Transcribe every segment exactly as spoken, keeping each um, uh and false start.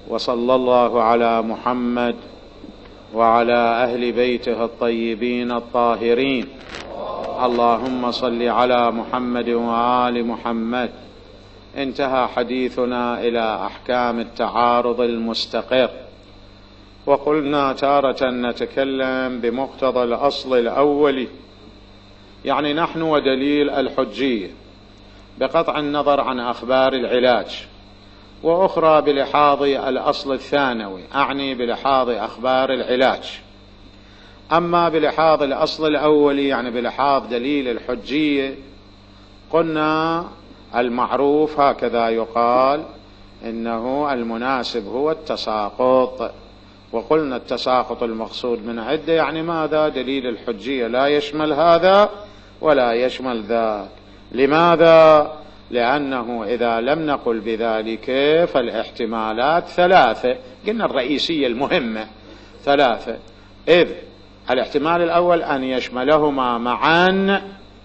وصلى الله على محمد وعلى أهل بيته الطيبين الطاهرين. اللهم صل على محمد وآل محمد. انتهى حديثنا إلى أحكام التعارض المستقر، وقلنا تارة نتكلم بمقتضى الأصل الأولي، يعني نحن ودليل الحجية بقطع النظر عن أخبار العلاج، وأخرى بلحاظ الأصل الثانوي، أعني بلحاظ أخبار العلاج. أما بلحاظ الأصل الأولي يعني بلحاظ دليل الحجية، قلنا المعروف هكذا يقال إنه المناسب هو التساقط، وقلنا التساقط المقصود من عدة، يعني ماذا؟ دليل الحجية لا يشمل هذا ولا يشمل ذاك. لماذا؟ لأنه إذا لم نقل بذلك فالاحتمالات ثلاثة، قلنا الرئيسية المهمة ثلاثة، إذ الاحتمال الأول أن يشملهما معا،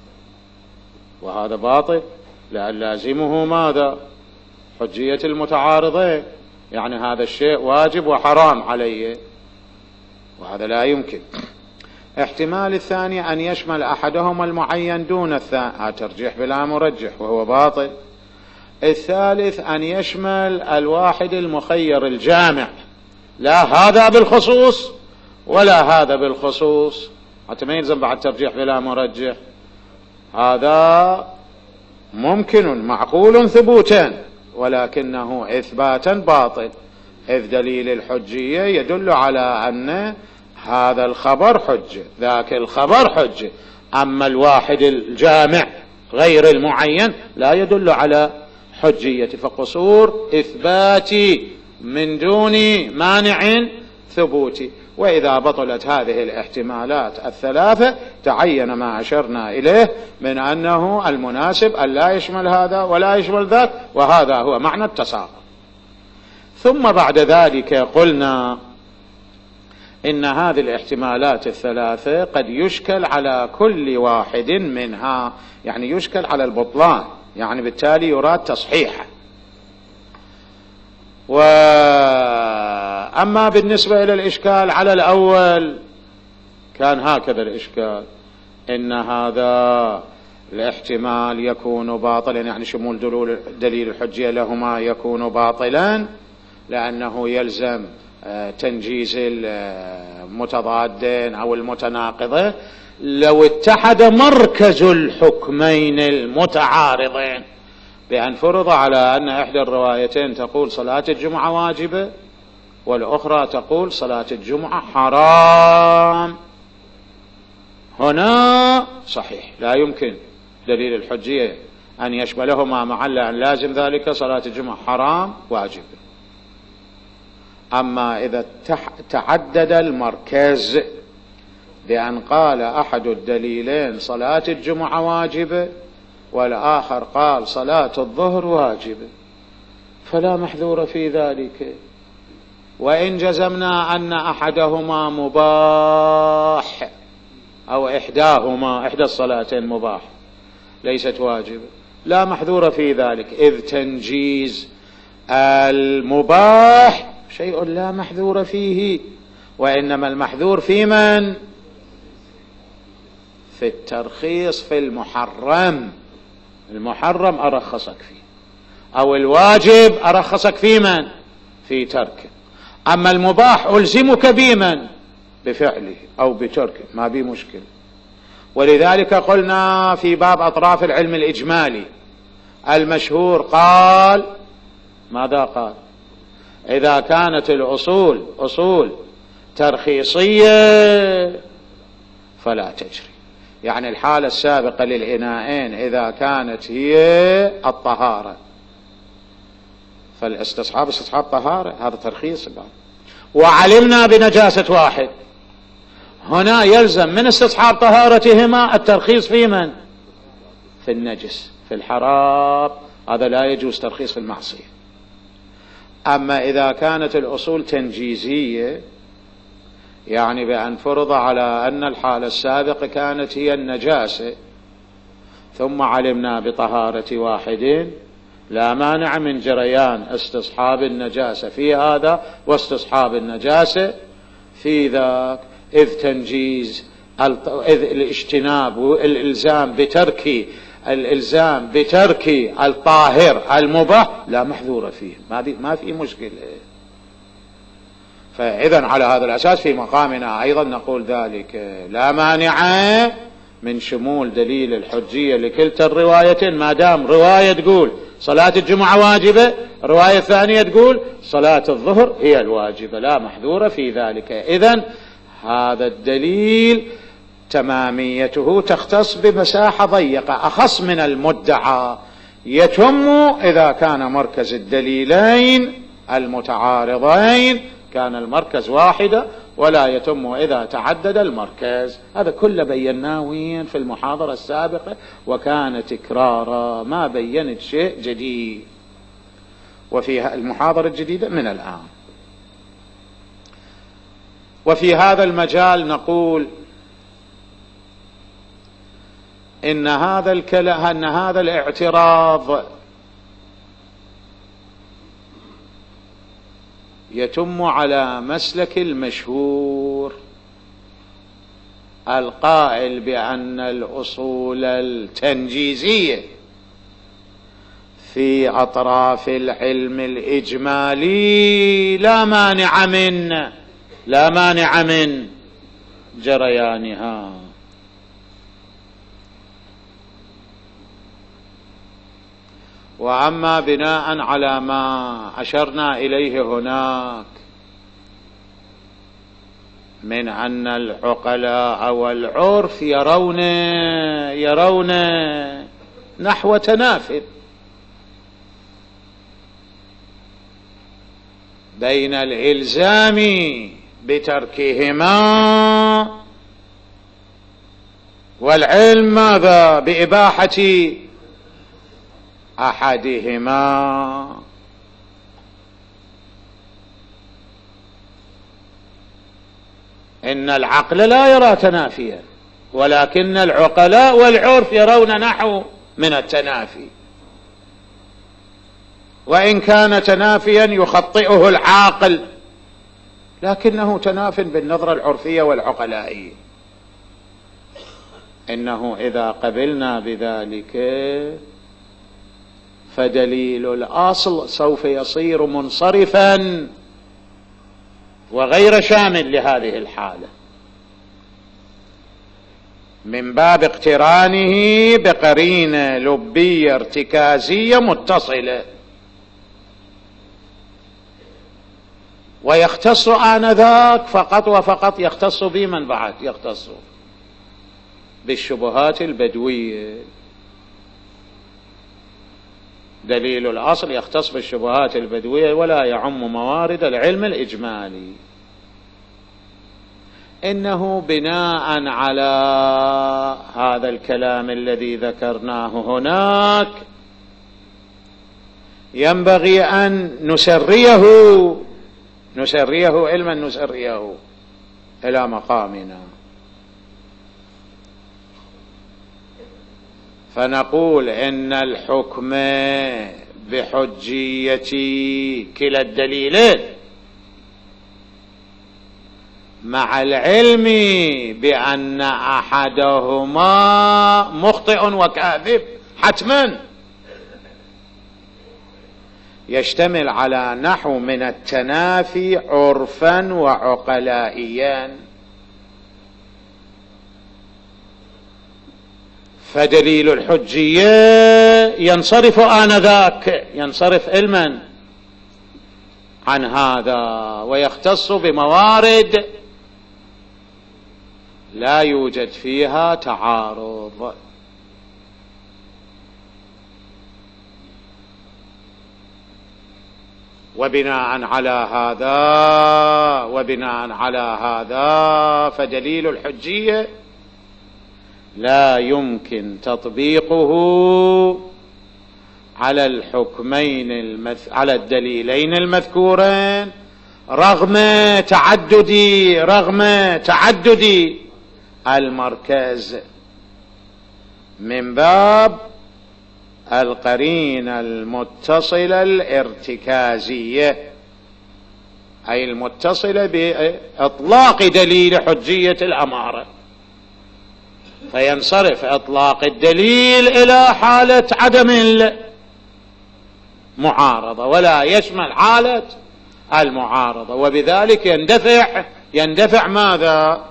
وهذا باطل لأن لازمه ماذا؟ حجية المتعارضين، يعني هذا الشيء واجب وحرام عليه، وهذا لا يمكن. احتمال الثاني أن يشمل أحدهما المعين دون الثاني، ترجيح بلا مرجح وهو باطل. الثالث أن يشمل الواحد المخير الجامع، لا هذا بالخصوص ولا هذا بالخصوص، حتى ما يلزم بعد ترجيح بلا مرجح. هذا ممكن معقول ثبوتا، ولكنه إثباتا باطل، إذ دليل الحجية يدل على أن هذا الخبر حجة، ذاك الخبر حجة، أما الواحد الجامع غير المعين لا يدل على حجية، فقصور إثباتي من دون مانع ثبوتي. وإذا بطلت هذه الاحتمالات الثلاثة تعين ما أشرنا إليه من أنه المناسب أن لا يشمل هذا ولا يشمل ذاك، وهذا هو معنى التساقط. ثم بعد ذلك قلنا إن هذه الاحتمالات الثلاثة قد يشكل على كل واحد منها، يعني يشكل على البطلان، يعني بالتالي يراد تصحيحه. وأما بالنسبة إلى الإشكال على الأول كان هكذا الإشكال، إن هذا الاحتمال يكون باطلا، يعني شمول دليل الحجية لهما يكون باطلا، لأنه يلزم تنجيز المتضادين أو المتناقضين لو اتحد مركز الحكمين المتعارضين، بأن فرض على أن إحدى الروايتين تقول صلاة الجمعة واجبة والأخرى تقول صلاة الجمعة حرام. هنا صحيح لا يمكن دليل الحجية أن يشملهما معا، لأن لازم ذلك صلاة الجمعة حرام واجبة. أما إذا تعدد المركز بأن قال أحد الدليلين صلاة الجمعة واجبة والآخر قال صلاة الظهر واجبة، فلا محذور في ذلك. وإن جزمنا أن أحدهما مباح أو إحداهما إحدى الصلاتين مباح ليست واجبة، لا محذور في ذلك، إذ تنجيز المباح شيء لا محذور فيه، وإنما المحذور في من؟ في الترخيص في المحرم. المحرم أرخصك فيه، أو الواجب أرخصك في من؟ في تركه. أما المباح ألزمك بمن؟ بفعله أو بتركه، ما بي مشكلة. ولذلك قلنا في باب أطراف العلم الإجمالي المشهور قال ماذا قال؟ إذا كانت الأصول أصول ترخيصية فلا تجري، يعني الحالة السابقة للإناءين إذا كانت هي الطهارة فالاستصحاب استصحاب طهارة، هذا ترخيص بعد. وعلمنا بنجاسة واحد، هنا يلزم من استصحاب طهارتهما الترخيص في من؟ في النجس، في الحرام، هذا لا يجوز ترخيص في المعصية. أما إذا كانت الأصول تنجيزية، يعني بأن فرض على أن الحالة السابقة كانت هي النجاسة ثم علمنا بطهارة واحد، لا مانع من جريان استصحاب النجاسة في هذا واستصحاب النجاسة في ذاك، إذ تنجيز إذ الاجتناب والإلزام بترك الإلزام بترك الطاهر المباح لا محذور فيه، ما في مشكلة. فإذا على هذا الأساس في مقامنا أيضا نقول ذلك لا مانع من شمول دليل الحجية لكلتا الروايتين، ما دام رواية تقول صلاة الجمعة واجبة، رواية ثانية تقول صلاة الظهر هي الواجبة، لا محذور في ذلك. إذن هذا الدليل تماميته تختص بمساحة ضيقة أخص من المدعى، يتم إذا كان مركز الدليلين المتعارضين كان المركز واحدة، ولا يتم إذا تعدد المركز. هذا كله بيناه في المحاضرة السابقة وكان تكرارا، ما بينت شيء جديد، وفي المحاضرة الجديدة من الآن. وفي هذا المجال نقول إن هذا الكلام أن هذا الاعتراض يتم على مسلك المشهور القائل بأن الأصول التنجيزية في أطراف العلم الإجمالي لا مانع من لا مانع من جريانها. وأما بناء على ما أشرنا إليه هناك من أن العقلاء والعرف يرون يرون نحو تنافي بين الإلزام بتركهما والعلم ماذا بإباحة أحدهما. إن العقل لا يرى تنافيا، ولكن العقلاء والعرف يرون نحو من التنافي، وإن كان تنافيا يخطئه العاقل لكنه تناف بالنظرة العرفية والعقلائية. إنه إذا قبلنا بذلك فدليل الأصل سوف يصير منصرفا وغير شامل لهذه الحالة من باب اقترانه بقرينة لبية ارتكازية متصلة، ويختص آنذاك فقط وفقط يختص بمن بعد يختص بالشبهات البدوية. دليل الأصل يختص بالشبهات البدوية ولا يعم موارد العلم الإجمالي. إنه بناء على هذا الكلام الذي ذكرناه هناك ينبغي أن نسريه نسريه علما نسريه إلى مقامنا، فنقول إن الحكم بحجية كلا الدليلين مع العلم بأن أحدهما مخطئ وكاذب حتما يشتمل على نحو من التنافي عرفا وعقلائيا. فدليل الحجية ينصرف آنذاك ينصرف علما عن هذا ويختص بموارد لا يوجد فيها تعارض. وبناء على هذا وبناء على هذا فدليل الحجية لا يمكن تطبيقه على الحكمين المث... على الدليلين المذكورين رغم تعدد رغم تعدد المركز من باب القرينة المتصلة الارتكازية، أي المتصلة بإطلاق دليل حجية الأمارة، فينصرف إطلاق الدليل إلى حالة عدم المعارضة ولا يشمل حالة المعارضة، وبذلك يندفع يندفع ماذا؟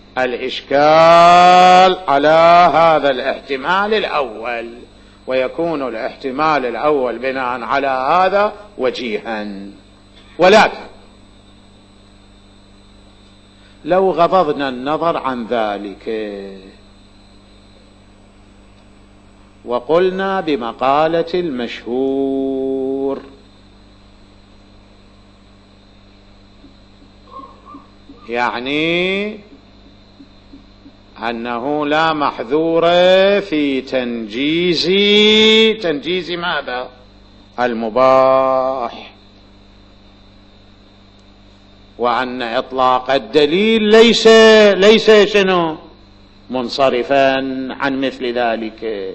الإشكال على هذا الاحتمال الأول، ويكون الاحتمال الأول بناء على هذا وجيها. ولكن لو غضضنا النظر عن ذلك وقلنا بمقالة المشهور، يعني أنه لا محذور في تنجيز تنجيز ماذا؟ المباح، وأن إطلاق الدليل ليس ليس شنو؟ منصرفا عن مثل ذلك.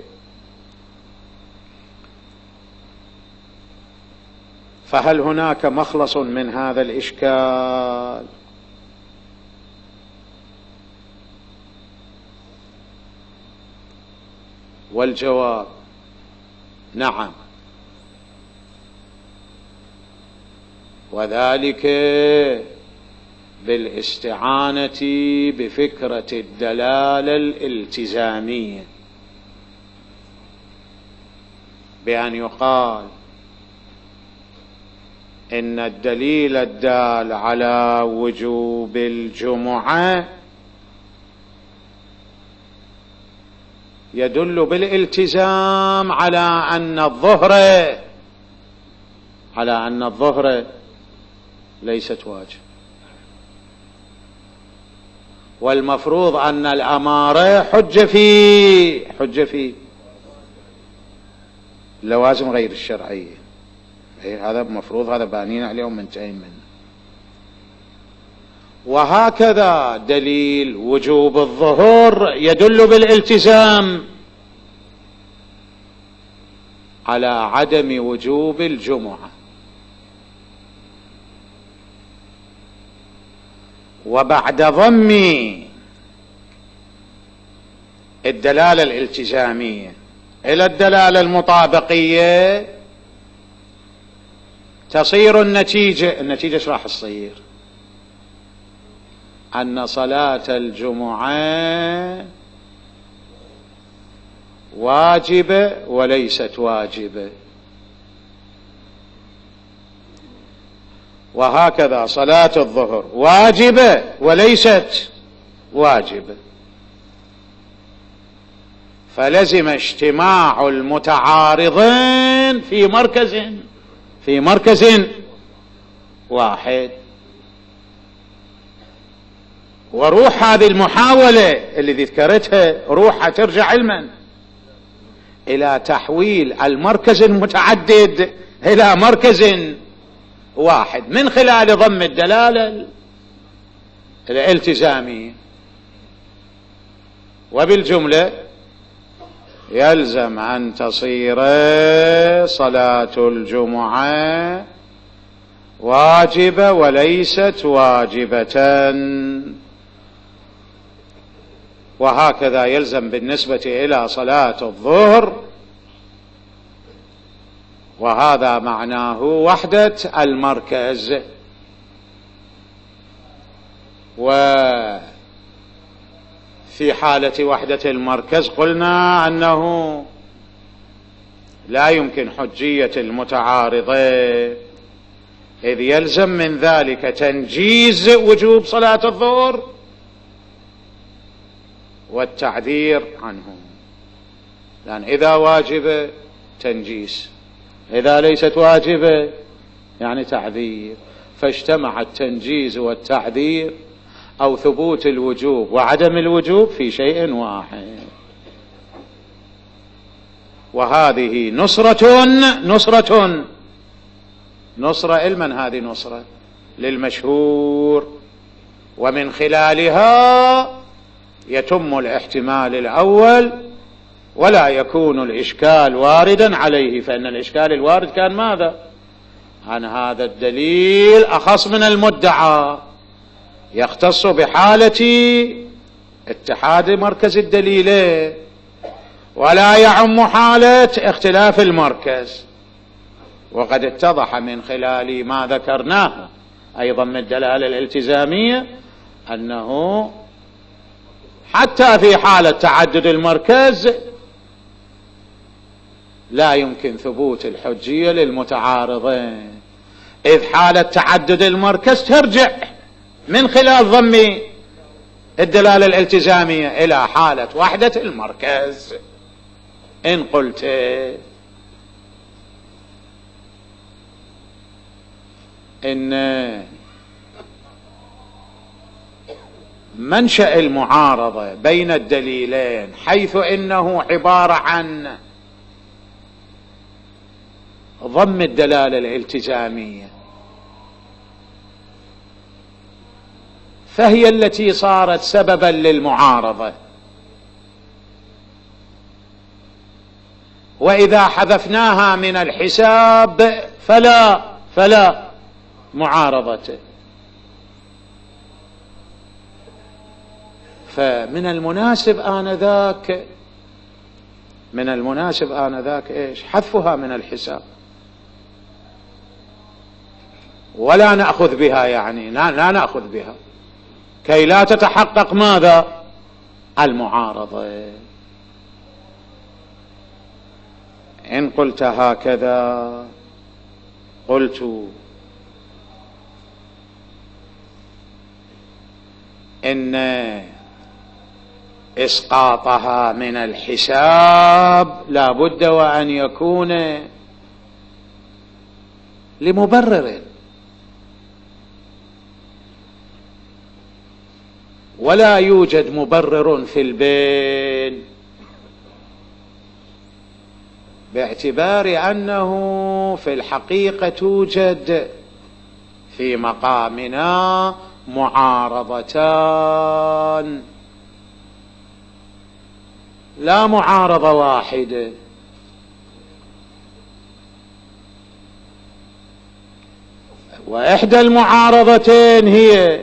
فهل هناك مخلص من هذا الإشكال؟ والجواب نعم، وذلك بالاستعانة بفكرة الدلالة الالتزامية، بأن يقال إن الدليل الدال على وجوب الجمعة يدل بالالتزام على أن الظهر على أن الظهر ليست واجب، والمفروض أن الأمارة حجة في حجة في اللوازم غير الشرعية. هذا مفروض، هذا بانين عليهم منتهين منه. وهكذا دليل وجوب الظهور يدل بالالتزام على عدم وجوب الجمعة. وبعد ضم الدلالة الالتزامية إلى الدلالة المطابقية تصير النتيجة النتيجة ايش راح تصير؟ أن صلاة الجمعة واجبة وليست واجبة، وهكذا صلاة الظهر واجبة وليست واجبة. فلزم اجتماع المتعارضين في مركز في مركز واحد. وروح هذه المحاولة اللي ذكرتها روحها ترجع علما إلى تحويل المركز المتعدد إلى مركز واحد من خلال ضم الدلالة الالتزامية. وبالجملة يلزم أن تصير صلاة الجمعة واجبة وليست واجبة، وهكذا يلزم بالنسبة إلى صلاة الظهر، وهذا معناه وحدة المركز. وفي حالة وحدة المركز قلنا أنه لا يمكن حجية المتعارضين، إذ يلزم من ذلك تنجيز وجوب صلاة الظهر والتعذير عنه، لأن إذا واجبة تنجيز، إذا ليست واجبة يعني تعذير، فاجتمع التنجيز والتعذير أو ثبوت الوجوب وعدم الوجوب في شيء واحد. وهذه نصرة نصرة نصرة لمن؟ هذه نصرة للمشهور، ومن خلالها يتم الاحتمال الأول ولا يكون الإشكال واردا عليه، فإن الإشكال الوارد كان ماذا؟ عن هذا الدليل أخص من المدعى، يختص بحالة اتحاد مركز الدليلين ولا يعم حالة اختلاف المركز. وقد اتضح من خلال ما ذكرناه أيضا من الدلالة الالتزامية أنه حتى في حالة تعدد المركز لا يمكن ثبوت الحجية للمتعارضين، إذ حالة تعدد المركز ترجع من خلال ضم الدلالة الالتزامية إلى حالة وحدة المركز. إن قلت إن منشأ المعارضة بين الدليلين حيث إنه عبارة عن ضم الدلالة الالتزامية، فهي التي صارت سببا للمعارضة، وإذا حذفناها من الحساب فلا فلا معارضة. فمن المناسب آنذاك من المناسب آنذاك إيش؟ حذفها من الحساب، ولا نأخذ بها، يعني لا, لا نأخذ بها كي لا تتحقق ماذا؟ المعارضة. إن قلت هكذا قلت إن إسقاطها من الحساب لا بد وأن يكون لمبرر، ولا يوجد مبرر في البين، باعتبار أنه في الحقيقة توجد في مقامنا معارضتان، لا معارضة واحدة. وإحدى المعارضتين هي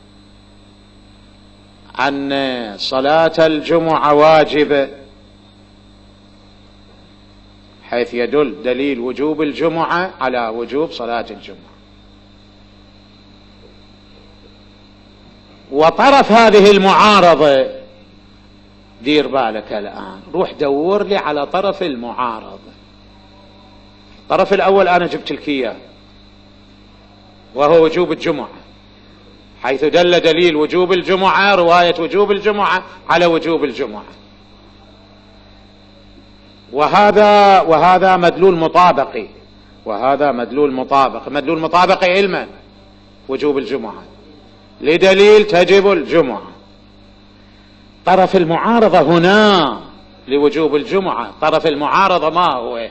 أن صلاة الجمعة واجبة، حيث يدل دليل وجوب الجمعة على وجوب صلاة الجمعة. وطرف هذه المعارضة، دير بالك الآن، روح دور لي على طرف المعارضة. الطرف الأول أنا جبت لك إياه، وهو وجوب الجمعة، حيث دل دليل وجوب الجمعة، رواية وجوب الجمعة على وجوب الجمعة، وهذا وهذا مدلول مطابقي، وهذا مدلول مطابق. مدلول مطابقي علما وجوب الجمعة لدليل تجب الجمعة. طرف المعارضة هنا لوجوب الجمعة، طرف المعارضة ما هو؟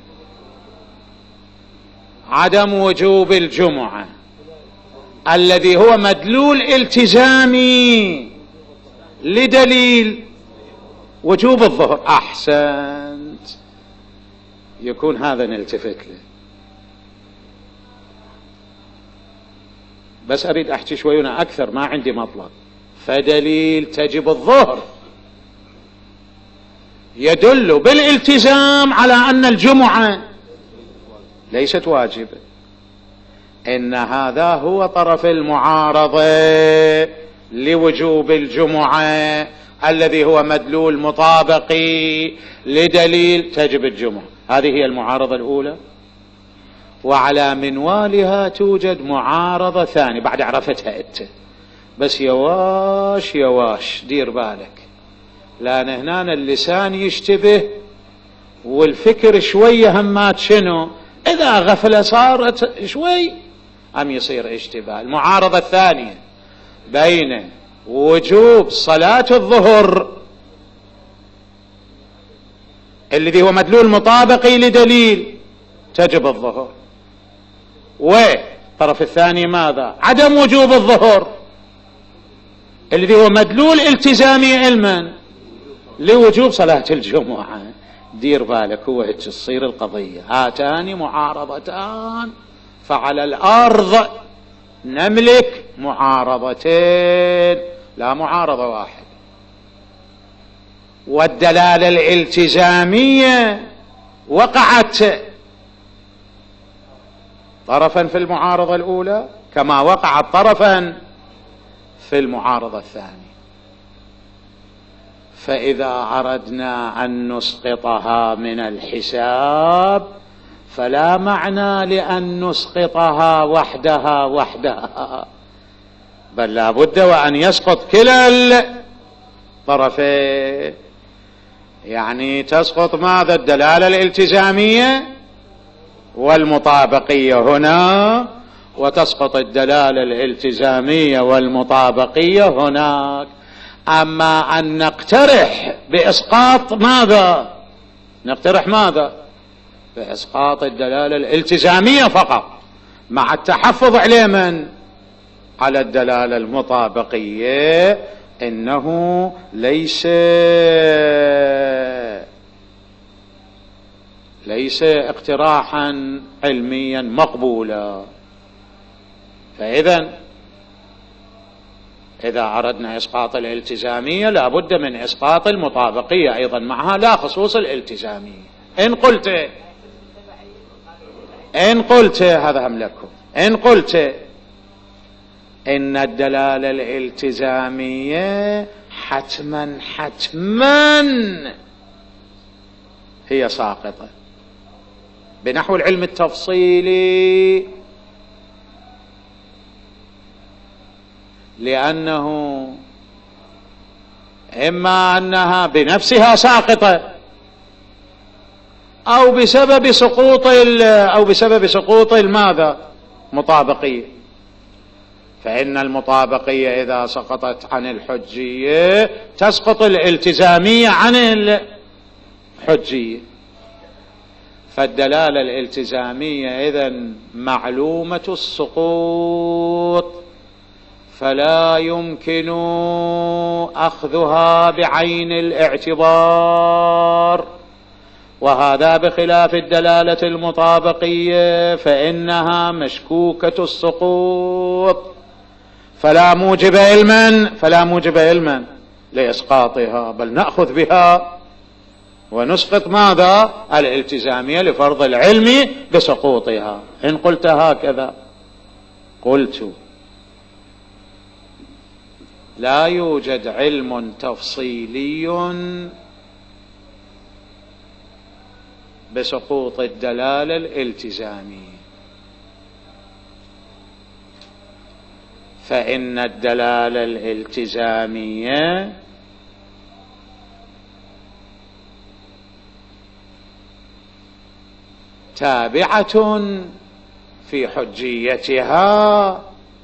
عدم وجوب الجمعة الذي هو مدلول التزامي لدليل وجوب الظهر. أحسنت، يكون هذا نلتفت له. بس أريد أحكي شوية أكثر، ما عندي مطلب. فدليل تجب الظهر يدل بالالتزام على أن الجمعة ليست واجبة. إن هذا هو طرف المعارضة لوجوب الجمعة الذي هو مدلول مطابقي لدليل تجب الجمعة. هذه هي المعارضة الأولى. وعلى منوالها توجد معارضة ثانية بعد عرفتها أنت، بس يواش يواش دير بالك، لأن هنا اللسان يشتبه والفكر شوية همات شنو، إذا غفلة صارت شوي أم يصير اشتباه. المعارضة الثانية بين وجوب صلاة الظهر الذي هو مدلول مطابقي لدليل تجب الظهر، والطرف الثاني ماذا؟ عدم وجوب الظهر الذي هو مدلول التزامي علما لوجوب صلاة الجمعة. دير بالك، هو هيك تصير القضية. هاتان معارضتان، فعلى الأرض نملك معارضتين لا معارضة واحدة. والدلالة الالتزامية وقعت طرفا في المعارضة الأولى كما وقعت طرفا في المعارضة الثانية. فإذا أردنا أن نسقطها من الحساب فلا معنى لأن نسقطها وحدها وحدها، بل لا بد وأن يسقط كلا الطرفين. يعني تسقط ماذا؟ الدلالة الالتزامية والمطابقية هنا، وتسقط الدلالة الالتزامية والمطابقية هناك. أما أن نقترح بإسقاط ماذا؟ نقترح ماذا؟ بإسقاط الدلالة الالتزامية فقط، مع التحفظ على من؟ على الدلالة المطابقية. إنه ليس ليس اقتراحا علميا مقبولا. فإذا إذا أردنا إسقاط الالتزامية لا بد من إسقاط المطابقية أيضا معها، لا خصوص الالتزامية. إن قلت إن قلت هذا هم لكم إن قلت إن الدلالة الالتزامية حتما حتما هي ساقطة بنحو العلم التفصيلي، لأنه إما أنها بنفسها ساقطة أو بسبب سقوط أو بسبب سقوط الماذا؟ مطابقية. فإن المطابقية إذا سقطت عن الحجية تسقط الالتزامية عن الحجية. فالدلالة الالتزامية إذن معلومة السقوط، فلا يمكن أخذها بعين الاعتبار، وهذا بخلاف الدلالة المطابقية فإنها مشكوكة السقوط، فلا موجب علما فلا موجب علما لإسقاطها، بل نأخذ بها ونسقط ماذا؟ الالتزامية لفرض العلم بسقوطها. إن قلت هكذا قلت لا يوجد علم تفصيلي بسقوط الدلالة الالتزامية، فإن الدلالة الالتزامية تابعة في حجيتها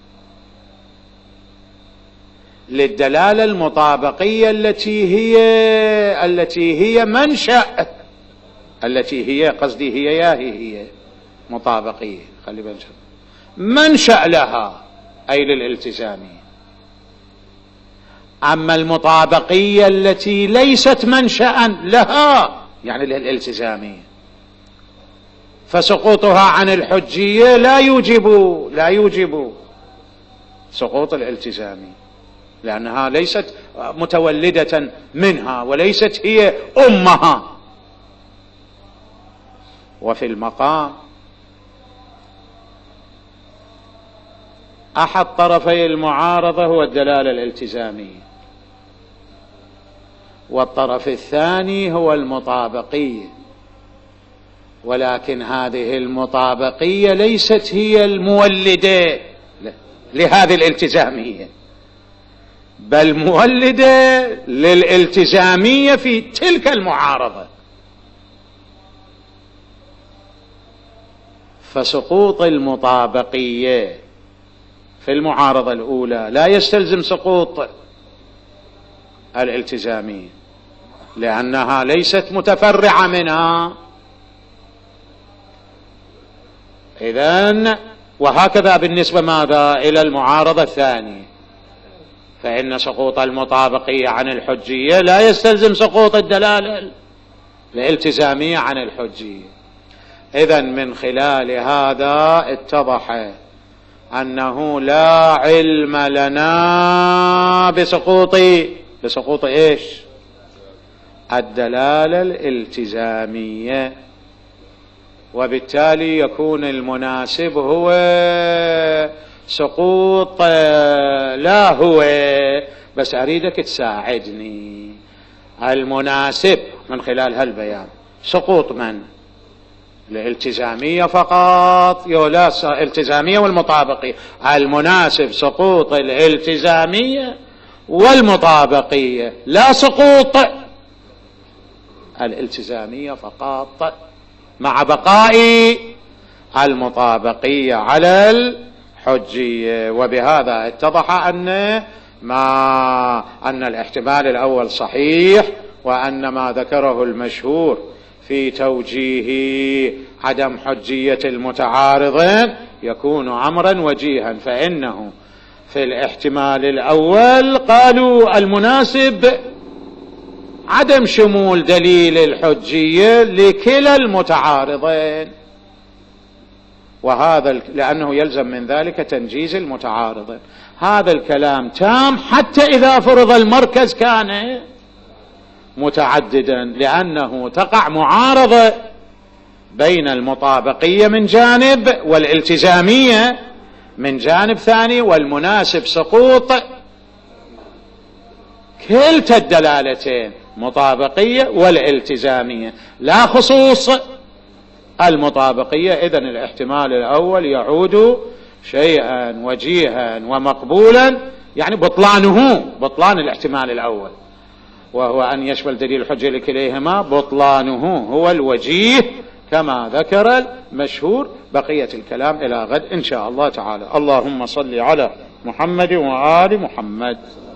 للدلالة المطابقية التي هي التي هي منشأ التي هي قصدي هي يا هي هي مطابقية خلي بالك منشأ لها أي للالتزامية. أما المطابقية التي ليست منشأ لها يعني للالتزامية فسقوطها عن الحجية لا يوجب لا يوجب سقوط الالتزامية، لأنها ليست متولدة منها وليست هي أمها. وفي المقام أحد طرفي المعارضة هو الدلالة الالتزامية، والطرف الثاني هو المطابقية، ولكن هذه المطابقية ليست هي المولدة لهذه الالتزامية، بل مولدة للالتزامية في تلك المعارضة. فسقوط المطابقية في المعارضة الأولى لا يستلزم سقوط الالتزامية، لأنها ليست متفرعة منها. إذن وهكذا بالنسبة ماذا إلى المعارضة الثانية، فإن سقوط المطابقية عن الحجية لا يستلزم سقوط الدلالة الالتزامية عن الحجية. إذن من خلال هذا اتضح أنه لا علم لنا بسقوط بسقوط إيش؟ الدلالة الالتزامية، وبالتالي يكون المناسب هو سقوط لا هو، بس أريدك تساعدني. المناسب من خلال هالبيان سقوط من؟ الالتزامية فقط، لا الالتزامية والمطابقية. المناسب سقوط الالتزامية والمطابقية، لا سقوط الالتزامية فقط مع بقاء المطابقية على الحجية. وبهذا اتضح أن ما أن الاحتمال الأول صحيح، وأن ما ذكره المشهور في توجيه عدم حجية المتعارضين يكون أمرا وجيها. فإنه في الاحتمال الأول قالوا المناسب عدم شمول دليل الحجية لكلا المتعارضين، وهذا لأنه يلزم من ذلك تنجيز المتعارضين. هذا الكلام تام حتى إذا فرض المركز كان متعددا، لأنه تقع معارضة بين المطابقية من جانب والالتزامية من جانب ثاني، والمناسب سقوط كلتا الدلالتين مطابقية والالتزامية، لا خصوص المطابقية. إذن الاحتمال الأول يعود شيئا وجيها ومقبولا، يعني بطلانه بطلان الاحتمال الأول، وهو أن يشمل دليل الحجة لكليهما، بطلانه هو الوجيه كما ذكر المشهور. بقية الكلام إلى غد إن شاء الله تعالى. اللهم صل على محمد وآل محمد.